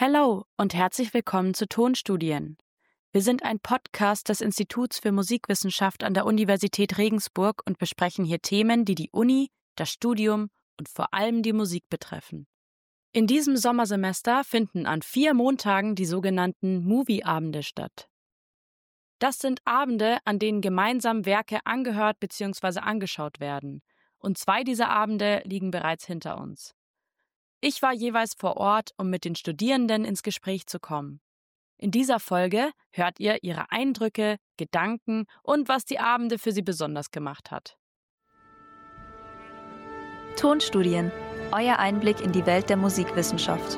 Hallo und herzlich willkommen zu Tonstudien. Wir sind ein Podcast des Instituts für Musikwissenschaft an der Universität Regensburg und besprechen hier Themen, die die Uni, das Studium und vor allem die Musik betreffen. In diesem Sommersemester finden an 4 Montagen die sogenannten Movie-Abende statt. Das sind Abende, an denen gemeinsam Werke angehört bzw. angeschaut werden. Und 2 dieser Abende liegen bereits hinter uns. Ich war jeweils vor Ort, um mit den Studierenden ins Gespräch zu kommen. In dieser Folge hört ihr ihre Eindrücke, Gedanken und was die Abende für sie besonders gemacht hat. Tonstudien, euer Einblick in die Welt der Musikwissenschaft.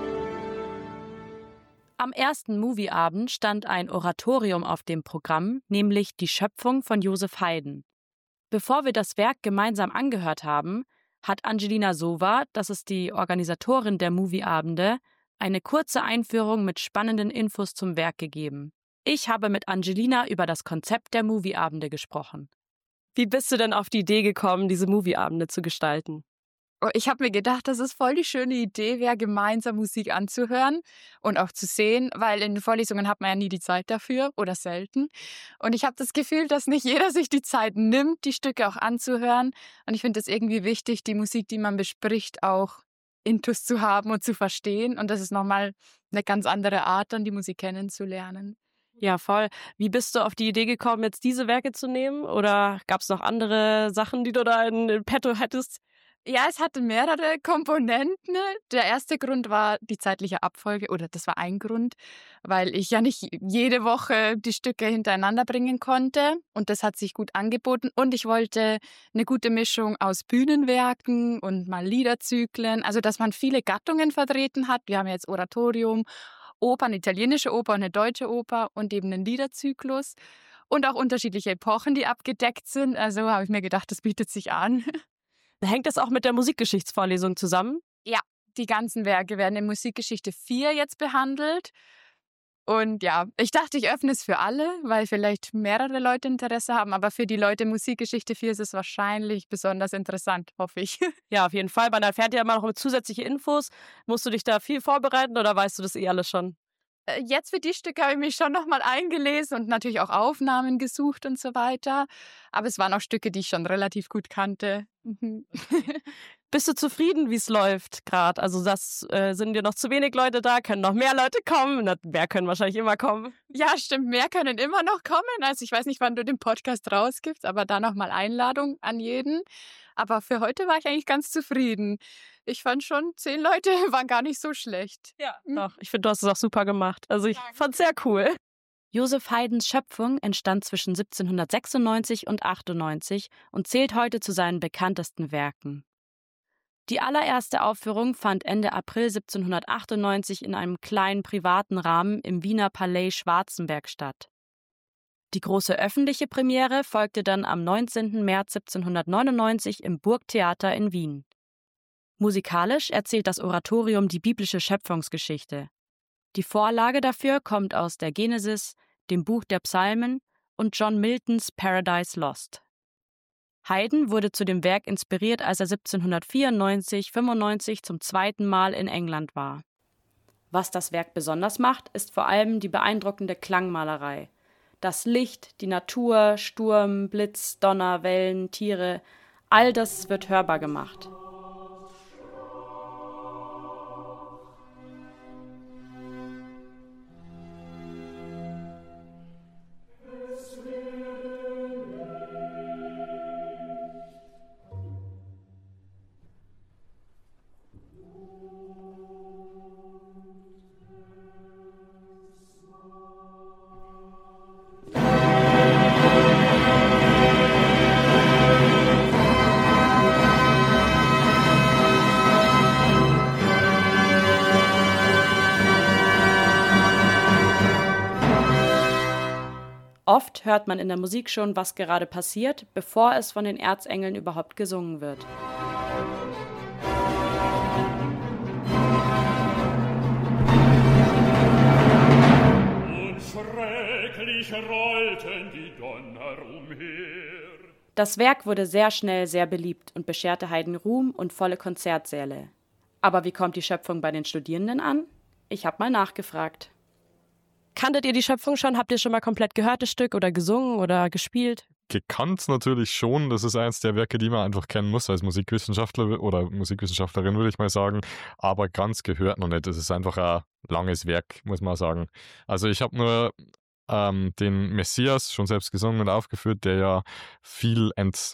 Am ersten Movieabend stand ein Oratorium auf dem Programm, nämlich Die Schöpfung von Joseph Haydn. Bevor wir das Werk gemeinsam angehört haben, hat Angelina Sova, das ist die Organisatorin der Movieabende, eine kurze Einführung mit spannenden Infos zum Werk gegeben. Ich habe mit Angelina über das Konzept der Movieabende gesprochen. Wie bist du denn auf die Idee gekommen, diese Movieabende zu gestalten? Ich habe mir gedacht, dass es voll die schöne Idee wäre, gemeinsam Musik anzuhören und auch zu sehen, weil in den Vorlesungen hat man ja nie die Zeit dafür oder selten. Und ich habe das Gefühl, dass nicht jeder sich die Zeit nimmt, die Stücke auch anzuhören. Und ich finde es irgendwie wichtig, die Musik, die man bespricht, auch intus zu haben und zu verstehen. Und das ist nochmal eine ganz andere Art, dann die Musik kennenzulernen. Ja, voll. Wie bist du auf die Idee gekommen, jetzt diese Werke zu nehmen? Oder gab es noch andere Sachen, die du da in petto hättest? Ja, es hatte mehrere Komponenten. Der erste Grund war die zeitliche Abfolge, oder das war ein Grund, weil ich ja nicht jede Woche die Stücke hintereinander bringen konnte. Und das hat sich gut angeboten. Und ich wollte eine gute Mischung aus Bühnenwerken und mal Liederzyklen, also dass man viele Gattungen vertreten hat. Wir haben jetzt Oratorium, Oper, eine italienische Oper und eine deutsche Oper und eben einen Liederzyklus. Und auch unterschiedliche Epochen, die abgedeckt sind. Also habe ich mir gedacht, das bietet sich an. Hängt das auch mit der Musikgeschichtsvorlesung zusammen? Ja, die ganzen Werke werden in Musikgeschichte 4 jetzt behandelt. Und ja, ich dachte, ich öffne es für alle, weil vielleicht mehrere Leute Interesse haben. Aber für die Leute in Musikgeschichte 4 ist es wahrscheinlich besonders interessant, hoffe ich. Ja, auf jeden Fall. Man erfährt ja immer noch zusätzliche Infos. Musst du dich da viel vorbereiten oder weißt du das alles schon? Jetzt für die Stücke habe ich mich schon nochmal eingelesen und natürlich auch Aufnahmen gesucht und so weiter. Aber es waren auch Stücke, die ich schon relativ gut kannte. Bist du zufrieden, wie es läuft gerade? Also sind dir noch zu wenig Leute da? Können noch mehr Leute kommen? Mehr können wahrscheinlich immer kommen. Ja, stimmt, mehr können immer noch kommen. Also ich weiß nicht, wann du den Podcast rausgibst, aber da nochmal Einladung an jeden. Aber für heute war ich eigentlich ganz zufrieden. Ich fand schon, 10 Leute waren gar nicht so schlecht. Ja, doch. Ich finde, du hast es auch super gemacht. Also ich fand's sehr cool. Joseph Haydns Schöpfung entstand zwischen 1796 und 98 und zählt heute zu seinen bekanntesten Werken. Die allererste Aufführung fand Ende April 1798 in einem kleinen privaten Rahmen im Wiener Palais Schwarzenberg statt. Die große öffentliche Premiere folgte dann am 19. März 1799 im Burgtheater in Wien. Musikalisch erzählt das Oratorium die biblische Schöpfungsgeschichte. Die Vorlage dafür kommt aus der Genesis, dem Buch der Psalmen und John Miltons Paradise Lost. Haydn wurde zu dem Werk inspiriert, als er 1794/95 zum 2. Mal in England war. Was das Werk besonders macht, ist vor allem die beeindruckende Klangmalerei. Das Licht, die Natur, Sturm, Blitz, Donner, Wellen, Tiere, all das wird hörbar gemacht. Oft hört man in der Musik schon, was gerade passiert, bevor es von den Erzengeln überhaupt gesungen wird. Und schrecklich rollten die Donner umher. Das Werk wurde sehr schnell sehr beliebt und bescherte Haydn Ruhm und volle Konzertsäle. Aber wie kommt die Schöpfung bei den Studierenden an? Ich habe mal nachgefragt. Kanntet ihr die Schöpfung schon? Habt ihr schon mal komplett gehört, das Stück, oder gesungen oder gespielt? Gekannt natürlich schon. Das ist eins der Werke, die man einfach kennen muss als Musikwissenschaftler oder Musikwissenschaftlerin, würde ich mal sagen. Aber ganz gehört noch nicht. Das ist einfach ein langes Werk, muss man sagen. Also ich habe nur den Messias schon selbst gesungen und aufgeführt, der ja viel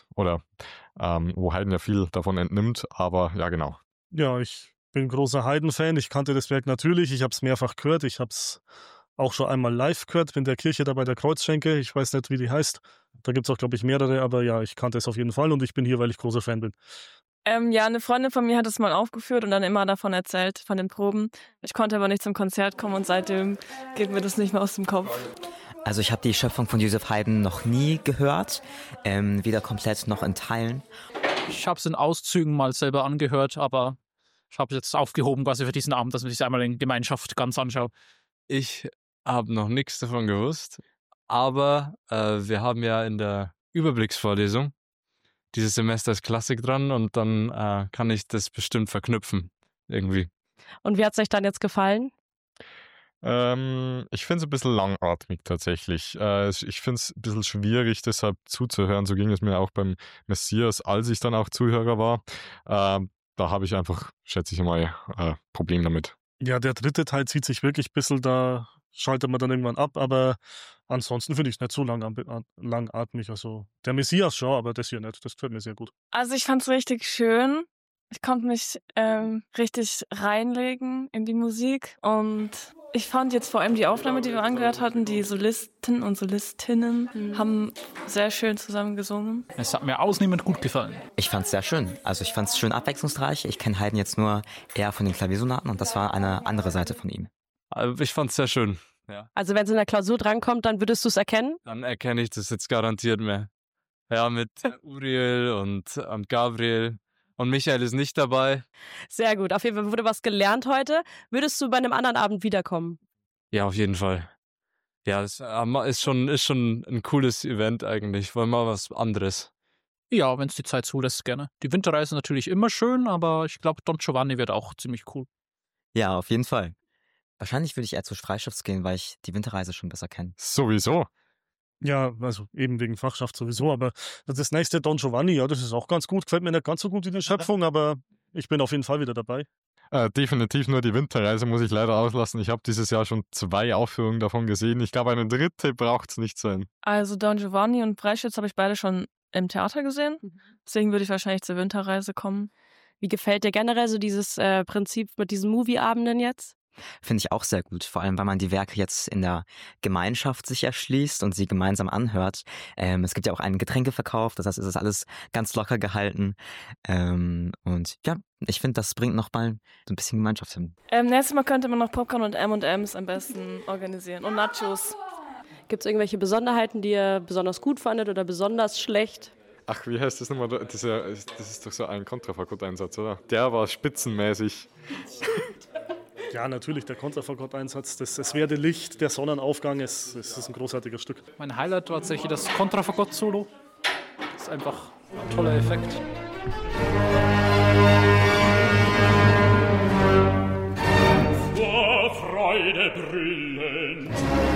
wo Haydn ja viel davon entnimmt. Aber ja, genau. Ja, ich bin großer Haydn-Fan. Ich kannte das Werk natürlich. Ich habe es mehrfach gehört. Ich habe es auch schon einmal live gehört in der Kirche da bei der Kreuzschenke. Ich weiß nicht, wie die heißt. Da gibt es auch, glaube ich, mehrere. Aber ja, ich kannte es auf jeden Fall und ich bin hier, weil ich großer Fan bin. Ja, eine Freundin von mir hat es mal aufgeführt und dann immer davon erzählt, von den Proben. Ich konnte aber nicht zum Konzert kommen und seitdem geht mir das nicht mehr aus dem Kopf. Also ich habe die Schöpfung von Joseph Haydn noch nie gehört, weder komplett noch in Teilen. Ich habe es in Auszügen mal selber angehört, aber ich habe jetzt aufgehoben quasi für diesen Abend, dass man sich einmal in Gemeinschaft ganz anschaut. Ich habe noch nichts davon gewusst, aber wir haben ja in der Überblicksvorlesung dieses Semester ist Klassik dran und dann kann ich das bestimmt verknüpfen irgendwie. Und wie hat es euch dann jetzt gefallen? Ich finde es ein bisschen langatmig tatsächlich. Ich finde es ein bisschen schwierig, deshalb zuzuhören. So ging es mir auch beim Messias, als ich dann auch Zuhörer war. Da habe ich einfach, schätze ich mal, Problem damit. Ja, der dritte Teil zieht sich wirklich ein bisschen, da schaltet man dann irgendwann ab, aber ansonsten finde ich es nicht so langatmig. Also der Messias schon, aber das hier nicht. Das gefällt mir sehr gut. Also ich fand es richtig schön. Ich konnte mich richtig reinlegen in die Musik und ich fand jetzt vor allem die Aufnahme, die wir angehört hatten, die Solisten und Solistinnen haben sehr schön zusammen gesungen. Es hat mir ausnehmend gut gefallen. Ich fand es sehr schön. Also ich fand es schön abwechslungsreich. Ich kenne Haydn jetzt nur eher von den Klaviersonaten und das war eine andere Seite von ihm. Ich fand es sehr schön. Ja. Also wenn es in der Klausur drankommt, dann würdest du es erkennen? Dann erkenne ich das jetzt garantiert mehr. Ja, mit Uriel und Gabriel. Und Michael ist nicht dabei. Sehr gut. Auf jeden Fall wurde was gelernt heute. Würdest du bei einem anderen Abend wiederkommen? Ja, auf jeden Fall. Ja, das ist schon ein cooles Event eigentlich. Wollen wir mal was anderes. Ja, wenn es die Zeit zulässt, gerne. Die Winterreise natürlich immer schön, aber ich glaube, Don Giovanni wird auch ziemlich cool. Ja, auf jeden Fall. Wahrscheinlich würde ich eher zu Freistifts gehen, weil ich die Winterreise schon besser kenne. Sowieso. Ja, also eben wegen Fachschaft sowieso, aber das nächste Don Giovanni, ja, das ist auch ganz gut. Gefällt mir nicht ganz so gut wie die Schöpfung, aber ich bin auf jeden Fall wieder dabei. Definitiv nur die Winterreise muss ich leider auslassen. Ich habe dieses Jahr schon 2 Aufführungen davon gesehen. Ich glaube, eine dritte braucht es nicht sein. Also Don Giovanni und Freischütz habe ich beide schon im Theater gesehen. Deswegen würde ich wahrscheinlich zur Winterreise kommen. Wie gefällt dir generell so dieses Prinzip mit diesen Movie-Abenden jetzt? Finde ich auch sehr gut, vor allem, weil man die Werke jetzt in der Gemeinschaft sich erschließt und sie gemeinsam anhört. Es gibt ja auch einen Getränkeverkauf, das heißt, es ist alles ganz locker gehalten. Und ja, ich finde, das bringt nochmal so ein bisschen Gemeinschaft hin. Nächstes Mal könnte man noch Popcorn und M&M's am besten organisieren und Nachos. Gibt es irgendwelche Besonderheiten, die ihr besonders gut fandet oder besonders schlecht? Ach, wie heißt das nochmal? Das ist doch so ein Kontrafagott-Einsatz, oder? Der war spitzenmäßig. Ja, natürlich, der Kontrafagott-Einsatz, das werde Licht, der Sonnenaufgang, es ist ein großartiges Stück. Mein Highlight war tatsächlich das Kontrafagott-Solo. Das ist einfach ein toller Effekt. Vor Freude brüllend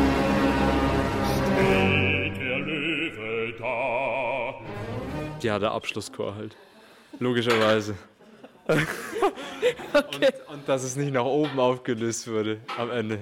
steht der Löwe da. Ja, der Abschlusschor halt. Logischerweise. Okay. Und dass es nicht nach oben aufgelöst wurde am Ende.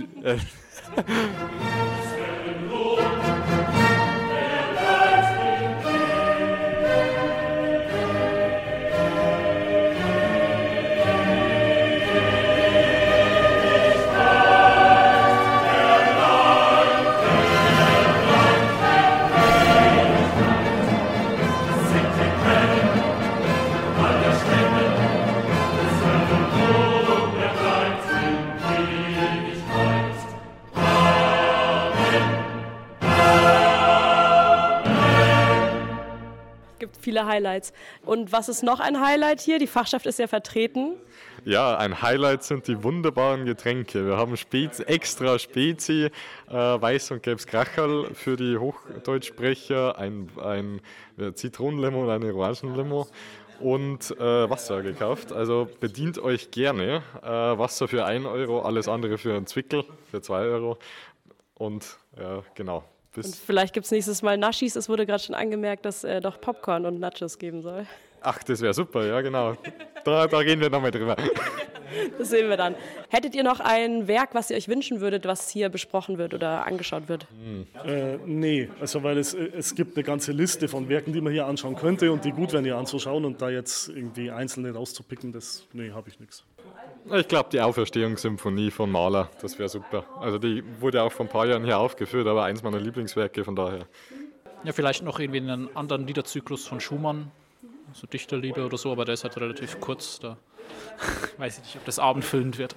Viele Highlights. Und was ist noch ein Highlight hier? Die Fachschaft ist ja vertreten. Ja, ein Highlight sind die wunderbaren Getränke. Wir haben extra Spezi, Weiß- und Gelbs Kracherl für die Hochdeutschsprecher, ein Zitronenlimo und eine Orangenlimo. und Wasser gekauft. Also bedient euch gerne. Wasser für 1 Euro, alles andere für einen Zwickel, für 2 Euro. Und genau. Und vielleicht gibt es nächstes Mal Naschis. Es wurde gerade schon angemerkt, dass doch Popcorn und Nachos geben soll. Ach, das wäre super, ja genau. Da reden wir nochmal drüber. Das sehen wir dann. Hättet ihr noch ein Werk, was ihr euch wünschen würdet, was hier besprochen wird oder angeschaut wird? Nee, also weil es gibt eine ganze Liste von Werken, die man hier anschauen könnte und die gut wären hier anzuschauen und da jetzt irgendwie einzelne rauszupicken, habe ich nichts. Ich glaube, die Auferstehungssymphonie von Mahler, das wäre super. Also die wurde auch vor ein paar Jahren hier aufgeführt, aber eins meiner Lieblingswerke, von daher. Ja, vielleicht noch irgendwie einen anderen Liederzyklus von Schumann, so Dichterlieder oder so, aber der ist halt relativ kurz, da weiß ich nicht, ob das abendfüllend wird.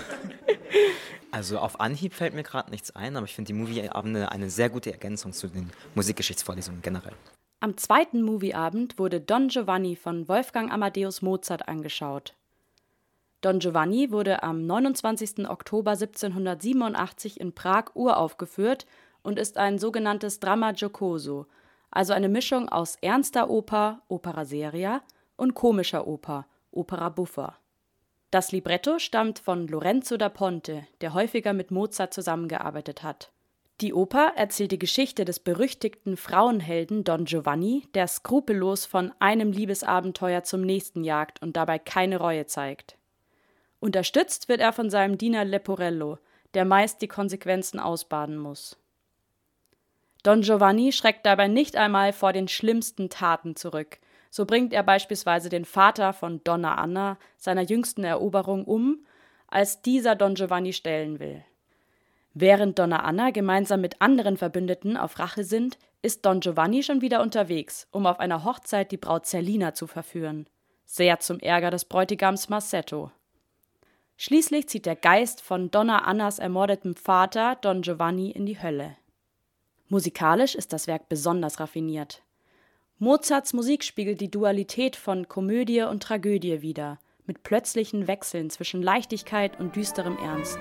Also auf Anhieb fällt mir gerade nichts ein, aber ich finde die Movieabende eine sehr gute Ergänzung zu den Musikgeschichtsvorlesungen generell. Am zweiten Movieabend wurde Don Giovanni von Wolfgang Amadeus Mozart angeschaut. Don Giovanni wurde am 29. Oktober 1787 in Prag uraufgeführt und ist ein sogenanntes Dramma giocoso, also eine Mischung aus ernster Oper, Opera seria, und komischer Oper, Opera buffa. Das Libretto stammt von Lorenzo da Ponte, der häufiger mit Mozart zusammengearbeitet hat. Die Oper erzählt die Geschichte des berüchtigten Frauenhelden Don Giovanni, der skrupellos von einem Liebesabenteuer zum nächsten jagt und dabei keine Reue zeigt. Unterstützt wird er von seinem Diener Leporello, der meist die Konsequenzen ausbaden muss. Don Giovanni schreckt dabei nicht einmal vor den schlimmsten Taten zurück. So bringt er beispielsweise den Vater von Donna Anna, seiner jüngsten Eroberung, um, als dieser Don Giovanni stellen will. Während Donna Anna gemeinsam mit anderen Verbündeten auf Rache sind, ist Don Giovanni schon wieder unterwegs, um auf einer Hochzeit die Braut Zerlina zu verführen. Sehr zum Ärger des Bräutigams Marsetto. Schließlich zieht der Geist von Donna Annas ermordetem Vater Don Giovanni in die Hölle. Musikalisch ist das Werk besonders raffiniert. Mozarts Musik spiegelt die Dualität von Komödie und Tragödie wider, mit plötzlichen Wechseln zwischen Leichtigkeit und düsterem Ernst.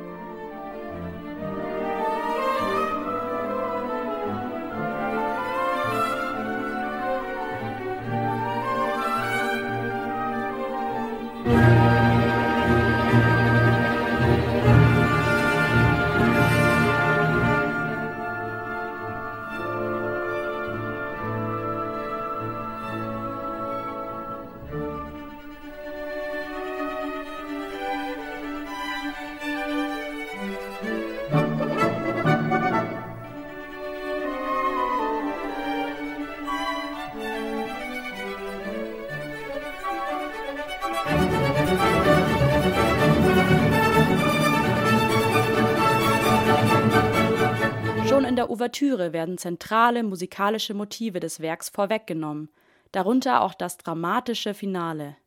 In der Ouvertüre werden zentrale musikalische Motive des Werks vorweggenommen, darunter auch das dramatische Finale.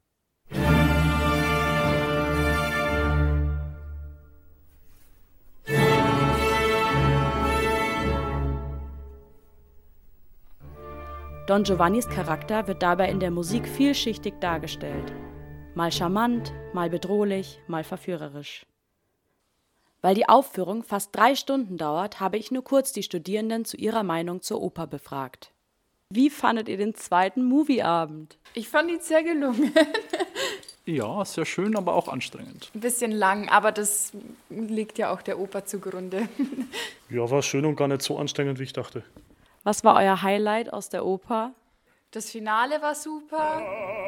Don Giovannis Charakter wird dabei in der Musik vielschichtig dargestellt. Mal charmant, mal bedrohlich, mal verführerisch. Weil die Aufführung fast 3 Stunden dauert, habe ich nur kurz die Studierenden zu ihrer Meinung zur Oper befragt. Wie fandet ihr den zweiten Movieabend? Ich fand ihn sehr gelungen. Ja, sehr schön, aber auch anstrengend. Ein bisschen lang, aber das liegt ja auch der Oper zugrunde. Ja, war schön und gar nicht so anstrengend, wie ich dachte. Was war euer Highlight aus der Oper? Das Finale war super.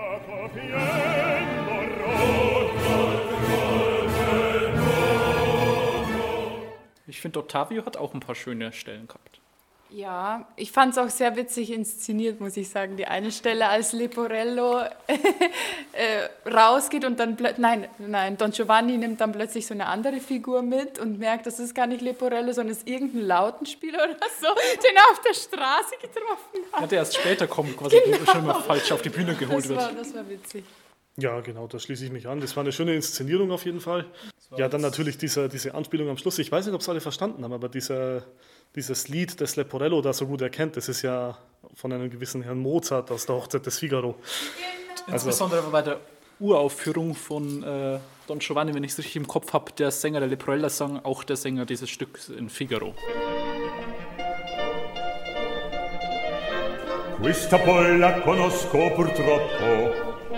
Ich finde, Ottavio hat auch ein paar schöne Stellen gehabt. Ja, ich fand es auch sehr witzig inszeniert, muss ich sagen. Die eine Stelle, als Leporello rausgeht und dann nein, Don Giovanni nimmt dann plötzlich so eine andere Figur mit und merkt, das ist gar nicht Leporello, sondern es ist irgendein Lautenspieler oder so, den er auf der Straße getroffen hat. Ja, der erst später kommt, quasi schon mal falsch auf die Bühne geholt wird. Das war witzig. Ja, genau, da schließe ich mich an. Das war eine schöne Inszenierung auf jeden Fall. Ja, dann natürlich diese Anspielung am Schluss. Ich weiß nicht, ob es alle verstanden haben, aber dieses Lied, das Leporello da so gut erkennt, das ist ja von einem gewissen Herrn Mozart aus der Hochzeit des Figaro. Genau. Insbesondere bei der Uraufführung von Don Giovanni, wenn ich es richtig im Kopf habe, der Sänger der Leporella sang auch der Sänger dieses Stücks in Figaro. Questa poi la conosco purtroppo.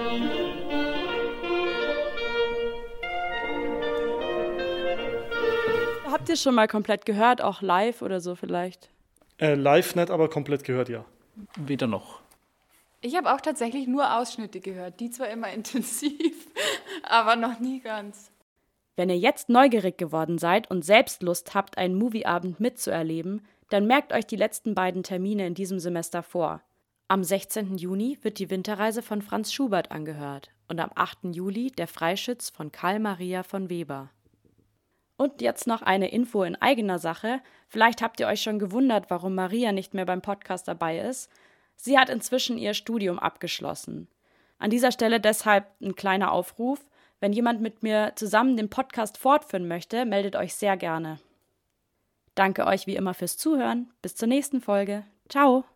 Habt ihr schon mal komplett gehört, auch live oder so vielleicht? Live nicht, aber komplett gehört, ja. Weder noch. Ich habe auch tatsächlich nur Ausschnitte gehört, die zwar immer intensiv, aber noch nie ganz. Wenn ihr jetzt neugierig geworden seid und selbst Lust habt, einen Movieabend mitzuerleben, dann merkt euch die letzten beiden Termine in diesem Semester vor. Am 16. Juni wird die Winterreise von Franz Schubert angehört und am 8. Juli der Freischütz von Karl Maria von Weber. Und jetzt noch eine Info in eigener Sache. Vielleicht habt ihr euch schon gewundert, warum Maria nicht mehr beim Podcast dabei ist. Sie hat inzwischen ihr Studium abgeschlossen. An dieser Stelle deshalb ein kleiner Aufruf. Wenn jemand mit mir zusammen den Podcast fortführen möchte, meldet euch sehr gerne. Danke euch wie immer fürs Zuhören. Bis zur nächsten Folge. Ciao!